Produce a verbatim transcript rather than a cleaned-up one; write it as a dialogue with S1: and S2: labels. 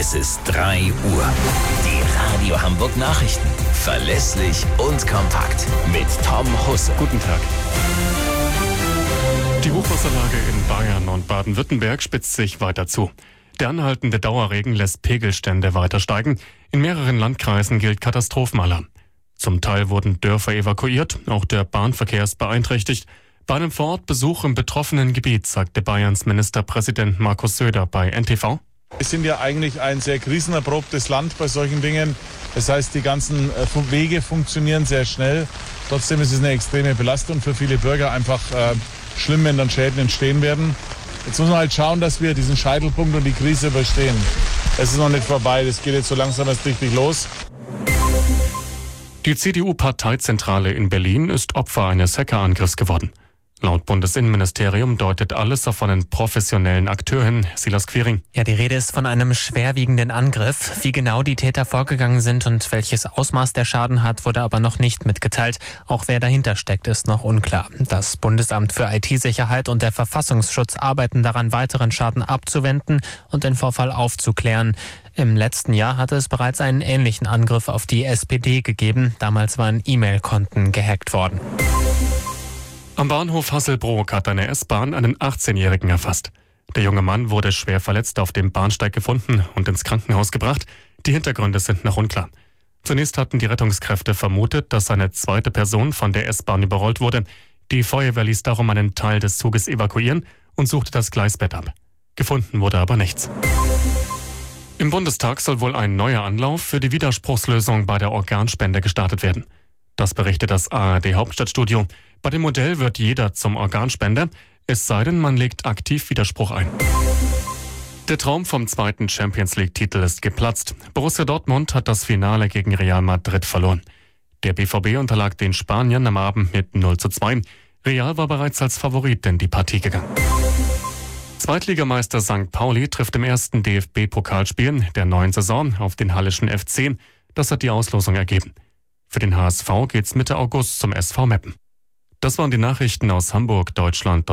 S1: Es ist drei Uhr. Die Radio Hamburg Nachrichten. Verlässlich und kompakt. Mit Tom Husse.
S2: Guten Tag. Die Hochwasserlage in Bayern und Baden-Württemberg spitzt sich weiter zu. Der anhaltende Dauerregen lässt Pegelstände weiter steigen. In mehreren Landkreisen gilt Katastrophenalarm. Zum Teil wurden Dörfer evakuiert, auch der Bahnverkehr ist beeinträchtigt. Bei einem Vorortbesuch im betroffenen Gebiet sagte Bayerns Ministerpräsident Markus Söder bei N T V:
S3: Wir sind ja eigentlich ein sehr krisenerprobtes Land bei solchen Dingen. Das heißt, die ganzen Wege funktionieren sehr schnell. Trotzdem ist es eine extreme Belastung für viele Bürger. Einfach äh, schlimm, wenn dann Schäden entstehen werden. Jetzt muss man halt schauen, dass wir diesen Scheitelpunkt und die Krise überstehen. Es ist noch nicht vorbei. Das geht jetzt so langsam erst richtig los.
S2: Die C D U-Parteizentrale in Berlin ist Opfer eines Hackerangriffs geworden. Laut Bundesinnenministerium deutet alles auf einen professionellen Akteur hin. Silas Quiring.
S4: Ja, die Rede ist von einem schwerwiegenden Angriff. Wie genau die Täter vorgegangen sind und welches Ausmaß der Schaden hat, wurde aber noch nicht mitgeteilt. Auch wer dahinter steckt, ist noch unklar. Das Bundesamt für I T-Sicherheit und der Verfassungsschutz arbeiten daran, weiteren Schaden abzuwenden und den Vorfall aufzuklären. Im letzten Jahr hatte es bereits einen ähnlichen Angriff auf die S P D gegeben. Damals waren E-Mail-Konten gehackt worden.
S2: Am Bahnhof Hasselbrook hat eine S-Bahn einen achtzehnjährigen erfasst. Der junge Mann wurde schwer verletzt auf dem Bahnsteig gefunden und ins Krankenhaus gebracht. Die Hintergründe sind noch unklar. Zunächst hatten die Rettungskräfte vermutet, dass eine zweite Person von der S-Bahn überrollt wurde. Die Feuerwehr ließ darum einen Teil des Zuges evakuieren und suchte das Gleisbett ab. Gefunden wurde aber nichts. Im Bundestag soll wohl ein neuer Anlauf für die Widerspruchslösung bei der Organspende gestartet werden. Das berichtet das A R D-Hauptstadtstudio. Bei dem Modell wird jeder zum Organspender, es sei denn, man legt aktiv Widerspruch ein. Der Traum vom zweiten Champions-League-Titel ist geplatzt. Borussia Dortmund hat das Finale gegen Real Madrid verloren. Der B V B unterlag den Spaniern am Abend mit null zu zwei. Real war bereits als Favorit in die Partie gegangen. Zweitligameister Sankt Pauli trifft im ersten D F B-Pokalspiel der neuen Saison auf den Halleschen F C. Das hat die Auslosung ergeben. Für den H S V geht's Mitte August zum S V Meppen. Das waren die Nachrichten aus Hamburg, Deutschland.